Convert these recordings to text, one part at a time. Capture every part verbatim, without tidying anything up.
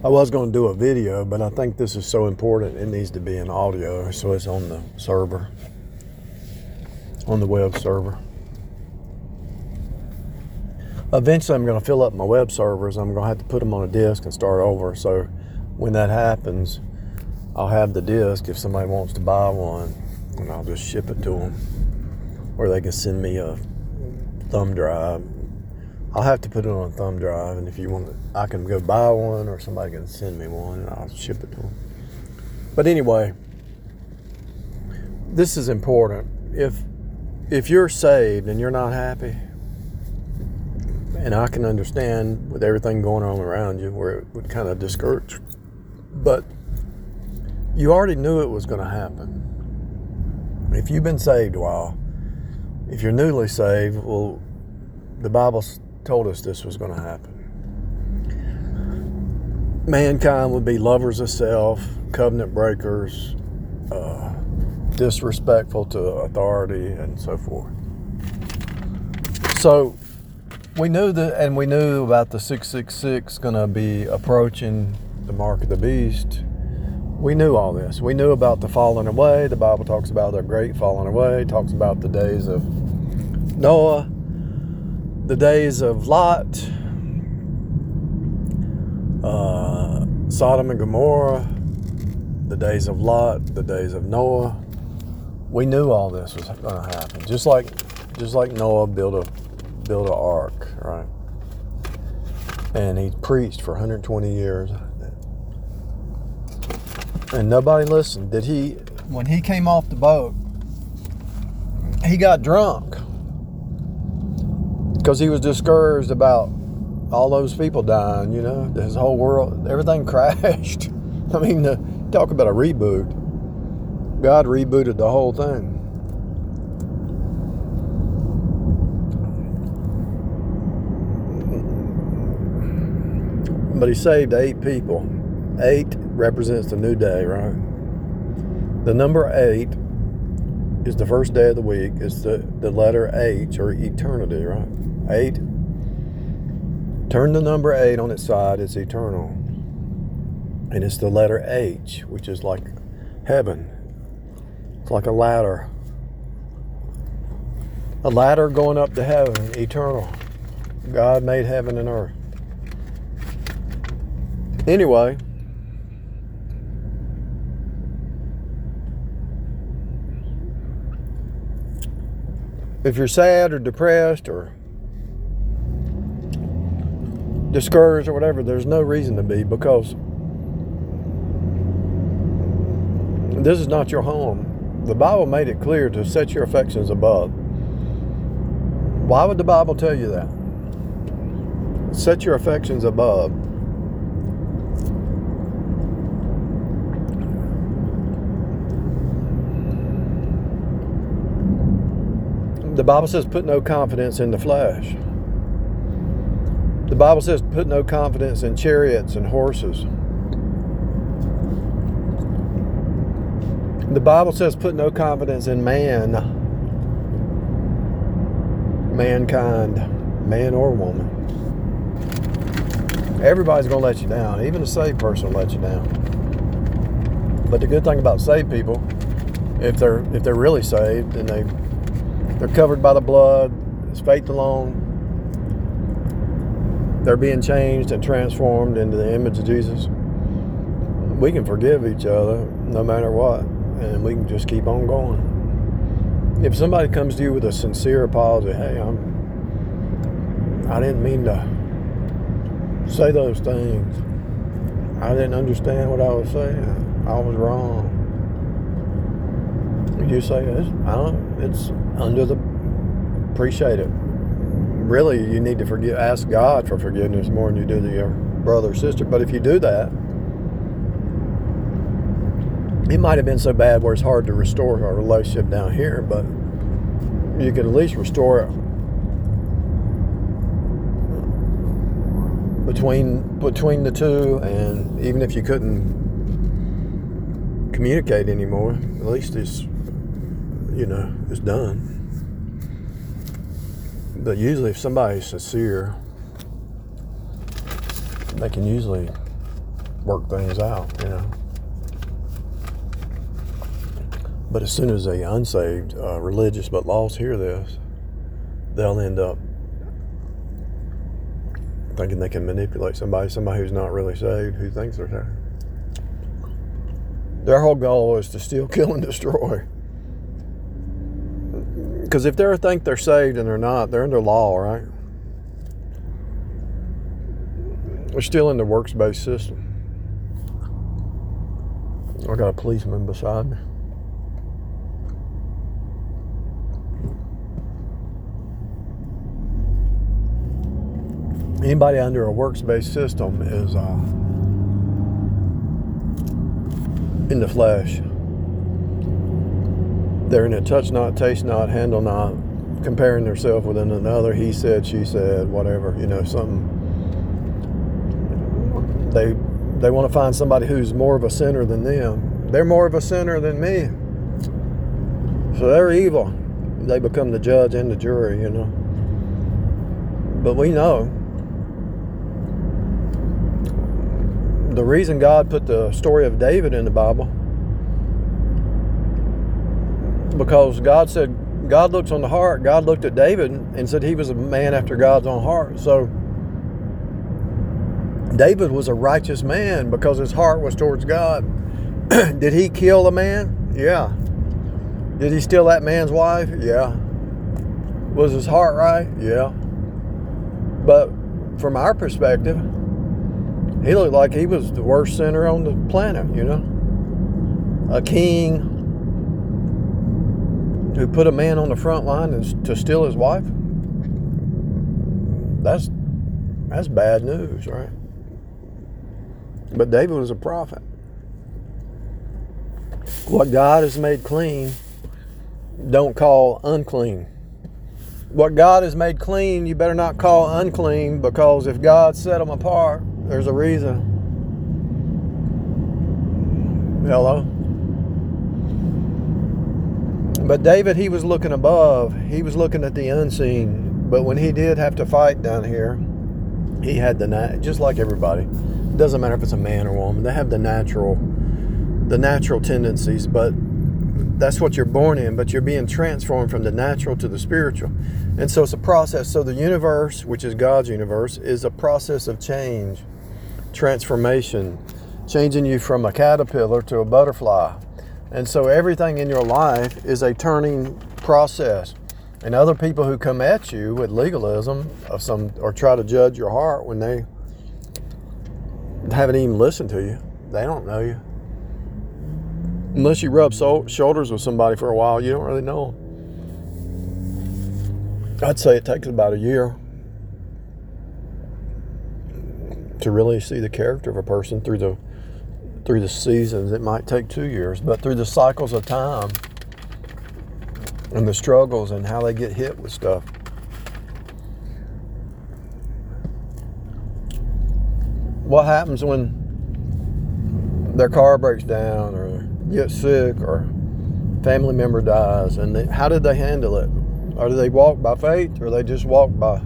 I was going to do a video, but I think this is so important it needs to be in audio, so it's on the server, on the web server. Eventually I'm going to fill up my web servers. I'm going to have to put them on a disk and start over. So when that happens, I'll have the disk if somebody wants to buy one, and I'll just ship it to them. Or they can send me a thumb drive. I'll have to put it on a thumb drive, and if you want, I can go buy one, or somebody can send me one, and I'll ship it to them. But anyway, this is important. If if you're saved and you're not happy, and I can understand with everything going on around you where it would kind of discourage, but you already knew it was going to happen. If you've been saved a while, if you're newly saved, well, the Bible told us this was going to happen. Mankind would be lovers of self, covenant breakers, uh, disrespectful to authority, and so forth. So we knew that, and we knew about the six six six going to be approaching the mark of the beast. We knew all this. We knew about the falling away. The Bible talks about the great falling away. It talks about the days of Noah, the days of Lot, uh, Sodom and Gomorrah, the days of Lot, the days of Noah. We knew all this was going to happen. Just like, just like Noah built a built an ark, right? And he preached for one hundred twenty years. And nobody listened. Did he, when he came off the boat, he got drunk because he was discouraged about all those people dying, you know, his whole world, everything crashed. I mean, the, talk about a reboot. God rebooted the whole thing. But he saved eight people. Eight represents the new day, right? The number eight is the first day of the week. It's the, the letter H, or eternity, right? Eight. Turn the number eight on its side, it's eternal. And it's the letter H, which is like heaven. It's like a ladder. A ladder going up to heaven, eternal. God made heaven and earth. Anyway, if you're sad or depressed or discouraged or whatever, there's no reason to be, because this is not your home. The Bible made it clear to set your affections above. Why would the Bible tell you that? Set your affections above. The Bible says put no confidence in the flesh. The Bible says put no confidence in chariots and horses. The Bible says put no confidence in man, mankind, man or woman. Everybody's going to let you down. Even a saved person will let you down. But the good thing about saved people, if they're if they're really saved and they they're covered by the blood, it's faith alone, they're being changed and transformed into the image of Jesus, we can forgive each other no matter what, and we can just keep on going. If somebody comes to you with a sincere apology, hey, I'm, I didn't mean to say those things. I didn't understand what I was saying. I was wrong. You say, it's, I don't, it's under the, appreciate it. Really, you need to forgive, ask God for forgiveness more than you do to your brother or sister. But if you do that, it might have been so bad where it's hard to restore our relationship down here, but you can at least restore it between between the two. And even if you couldn't communicate anymore, at least it's, you know, it's done. But usually if somebody's sincere, they can usually work things out, you know. But as soon as the unsaved, uh, religious but lost hear this, they'll end up thinking they can manipulate somebody, somebody who's not really saved, who thinks they're saved. Their whole goal is to steal, kill, and destroy. Because if they think they're saved and they're not, they're under law, right? They're still in the works-based system. I got a policeman beside me. Anybody under a works-based system is uh, in the flesh. They're in a touch not, taste not, handle not, comparing themselves with another. He said, she said, whatever, you know, something. They they want to find somebody who's more of a sinner than them. They're more of a sinner than me. So they're evil. They become the judge and the jury, you know. But we know the reason God put the story of David in the Bible, because God said, God looks on the heart. God looked at David and said he was a man after God's own heart. So David was a righteous man because his heart was towards God. Did he kill a man? Yeah. Did he steal that man's wife? Yeah. Was his heart right? Yeah. But from our perspective, he looked like he was the worst sinner on the planet, you know. A king who put a man on the front line and to steal his wife. That's that's bad news, right? But David was a prophet. What God has made clean, don't call unclean. What God has made clean, you better not call unclean, because if God set them apart, there's a reason. Hello? But David, he was looking above. He was looking at the unseen. But when he did have to fight down here, he had the nat- just like everybody. It doesn't matter if it's a man or woman. They have the natural, the natural tendencies. But that's what you're born in. But you're being transformed from the natural to the spiritual. And so it's a process. So the universe, which is God's universe, is a process of change, transformation, changing you from a caterpillar to a butterfly. And so everything in your life is a turning process. And other people who come at you with legalism of some, or try to judge your heart when they haven't even listened to you, they don't know you. Unless you rub so- shoulders with somebody for a while, you don't really know them. I'd say it takes about a year to really see the character of a person through the through the seasons. It might take two years, but through the cycles of time and the struggles and how they get hit with stuff. What happens when their car breaks down or gets sick or family member dies, and they, how did they handle it? Or do they walk by faith, or they just walk by?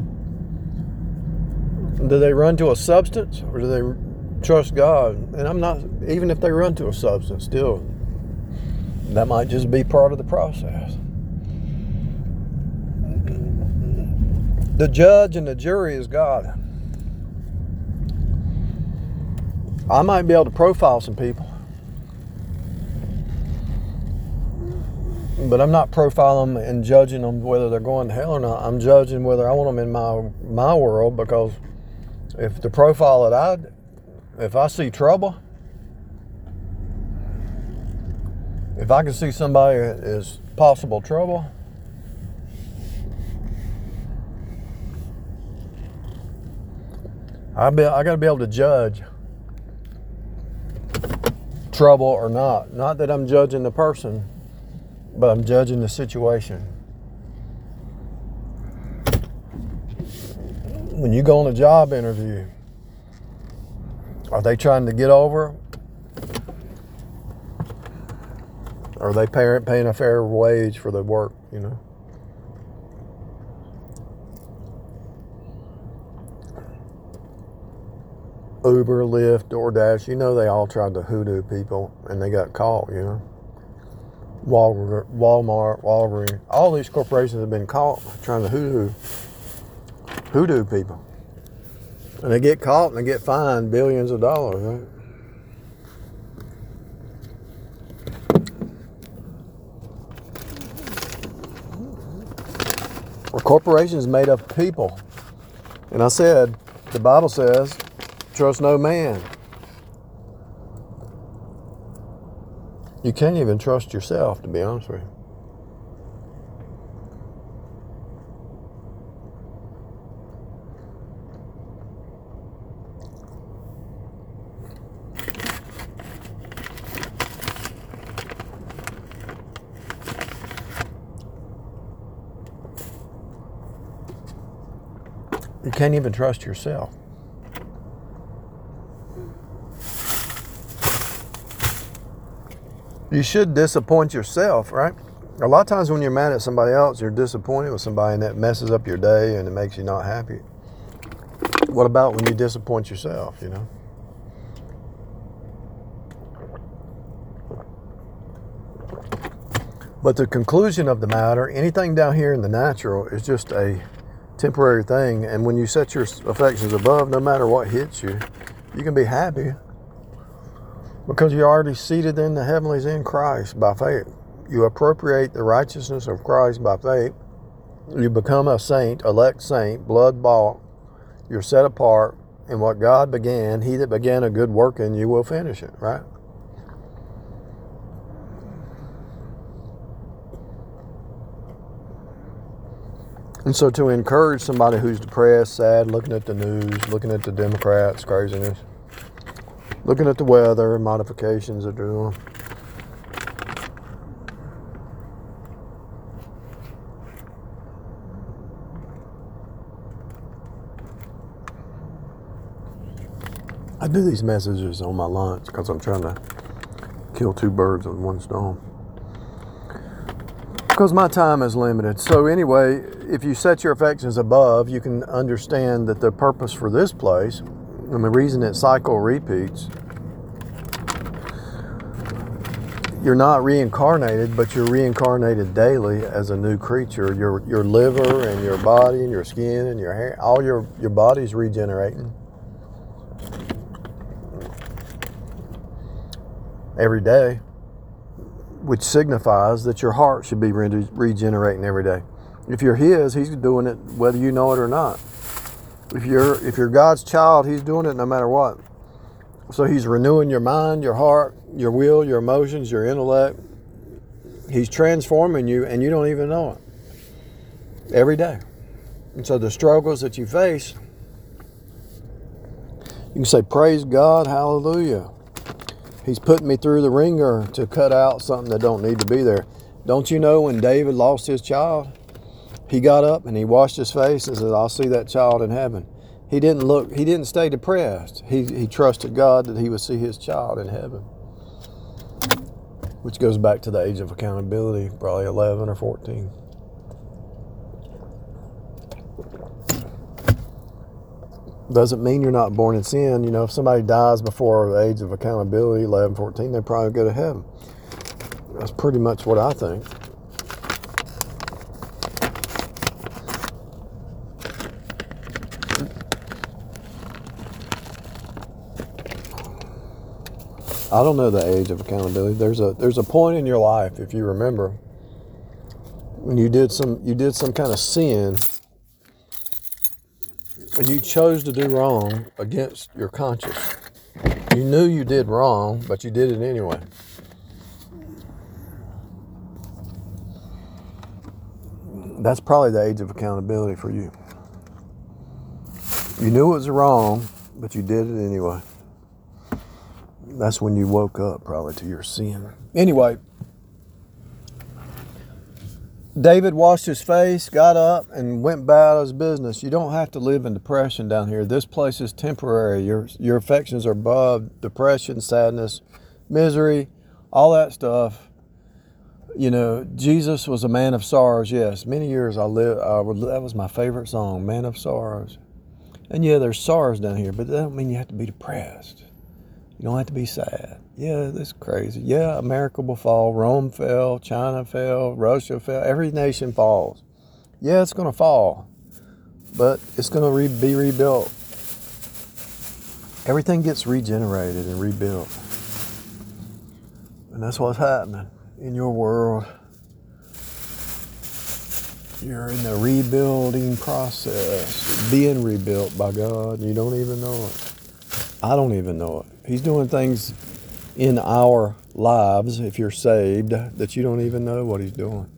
Do they run to a substance, or do they trust God? And I'm not, even if they run to a substance, still, that might just be part of the process. The judge and the jury is God. I might be able to profile some people, but I'm not profiling them and judging them whether they're going to hell or not. I'm judging whether I want them in my my world, because if the profile that I, if I see trouble, if I can see somebody that is possible trouble, I be I got to be able to judge trouble or not. Not that I'm judging the person, but I'm judging the situation. When you go on a job interview, are they trying to get over? Or are they pay, paying a fair wage for the work, you know? Uber, Lyft, DoorDash, you know they all tried to hoodoo people and they got caught, you know. Walmart, Walmart, Walgreens, all these corporations have been caught trying to hoodoo, hoodoo people. And they get caught and they get fined billions of dollars, right? A corporation is made up of people. And I said, the Bible says, trust no man. You can't even trust yourself, to be honest with you. You can't even trust yourself. You should disappoint yourself, right? A lot of times when you're mad at somebody else, you're disappointed with somebody and that messes up your day and it makes you not happy. What about when you disappoint yourself, you know? But the conclusion of the matter, anything down here in the natural is just a temporary thing. And when you set your affections above, no matter what hits you, you can be happy because you're already seated in the heavenlies in Christ by faith. You appropriate the righteousness of Christ by faith. You become a saint, elect saint, blood bought. You're set apart. And what God began, he that began a good work in you will finish it, right? And so to encourage somebody who's depressed, sad, looking at the news, looking at the Democrats' craziness, looking at the weather, modifications that they're doing. I do these messages on my lunch because I'm trying to kill two birds with one stone. Because my time is limited. So anyway, if you set your affections above, you can understand that the purpose for this place and the reason that cycle repeats, you're not reincarnated, but you're reincarnated daily as a new creature. Your your liver and your body and your skin and your hair, all your, your body's regenerating every day, which signifies that your heart should be re- regenerating every day. If you're his, he's doing it whether you know it or not. If you're if you're God's child, he's doing it no matter what. So he's renewing your mind, your heart, your will, your emotions, your intellect. He's transforming you and you don't even know it every day. And so the struggles that you face, you can say, praise God, hallelujah. He's putting me through the ringer to cut out something that don't need to be there. Don't you know when David lost his child, he got up and he washed his face and said, I'll see that child in heaven. He didn't look, he didn't stay depressed. He, he trusted God that he would see his child in heaven. Which goes back to the age of accountability, probably eleven or fourteen. Doesn't mean you're not born in sin. You know, if somebody dies before the age of accountability, eleven, fourteen, they probably go to heaven. That's pretty much what I think. I don't know the age of accountability. There's a there's a point in your life, if you remember, when you did some you did some kind of sin. You chose to do wrong against your conscience. You knew you did wrong, but you did it anyway. That's probably the age of accountability for you. You knew it was wrong, but you did it anyway. That's when you woke up probably to your sin. Anyway, David washed his face, got up, and went about his business. You don't have to live in depression down here. This place is temporary. Your your affections are above depression, sadness, misery, all that stuff. You know, Jesus was a man of sorrows. Yes, many years I lived. I would, that was my favorite song, "Man of Sorrows." And yeah, there's sorrows down here, but that don't mean you have to be depressed. You don't have to be sad. Yeah, that's crazy. Yeah, America will fall. Rome fell. China fell. Russia fell. Every nation falls. Yeah, it's going to fall, but it's going to re- be rebuilt. Everything gets regenerated and rebuilt. And that's what's happening in your world. You're in the rebuilding process, being rebuilt by God, and you don't even know it. I don't even know it. He's doing things in our lives, if you're saved, that you don't even know what he's doing.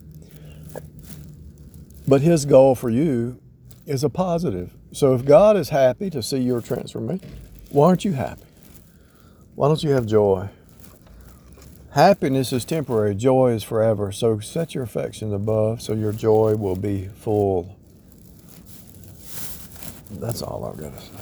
But his goal for you is a positive. So if God is happy to see your transformation, why aren't you happy? Why don't you have joy? Happiness is temporary, joy is forever. So set your affections above so your joy will be full. That's all I've got to say.